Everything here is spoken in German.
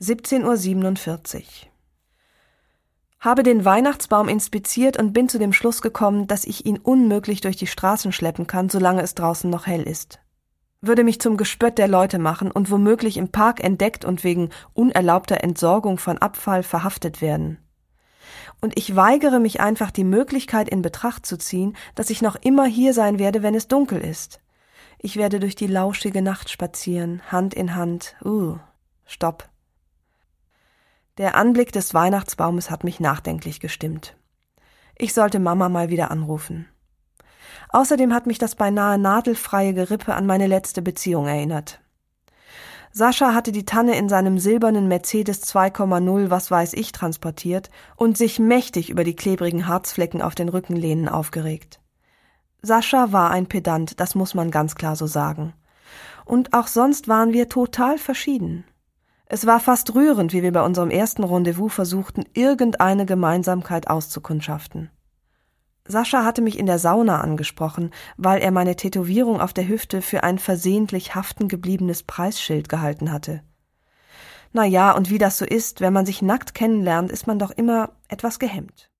17:47 Uhr. Habe den Weihnachtsbaum inspiziert und bin zu dem Schluss gekommen, dass ich ihn unmöglich durch die Straßen schleppen kann, solange es draußen noch hell ist. Würde mich zum Gespött der Leute machen und womöglich im Park entdeckt und wegen unerlaubter Entsorgung von Abfall verhaftet werden. Und ich weigere mich einfach, die Möglichkeit in Betracht zu ziehen, dass ich noch immer hier sein werde, wenn es dunkel ist. Ich werde durch die lauschige Nacht spazieren, Hand in Hand. Stopp. Der Anblick des Weihnachtsbaumes hat mich nachdenklich gestimmt. Ich sollte Mama mal wieder anrufen. Außerdem hat mich das beinahe nadelfreie Gerippe an meine letzte Beziehung erinnert. Sascha hatte die Tanne in seinem silbernen Mercedes 2,0 was weiß ich transportiert und sich mächtig über die klebrigen Harzflecken auf den Rückenlehnen aufgeregt. Sascha war ein Pedant, das muss man ganz klar so sagen. Und auch sonst waren wir total verschieden. Es war fast rührend, wie wir bei unserem ersten Rendezvous versuchten, irgendeine Gemeinsamkeit auszukundschaften. Sascha hatte mich in der Sauna angesprochen, weil er meine Tätowierung auf der Hüfte für ein versehentlich haften gebliebenes Preisschild gehalten hatte. Na ja, und wie das so ist, wenn man sich nackt kennenlernt, ist man doch immer etwas gehemmt.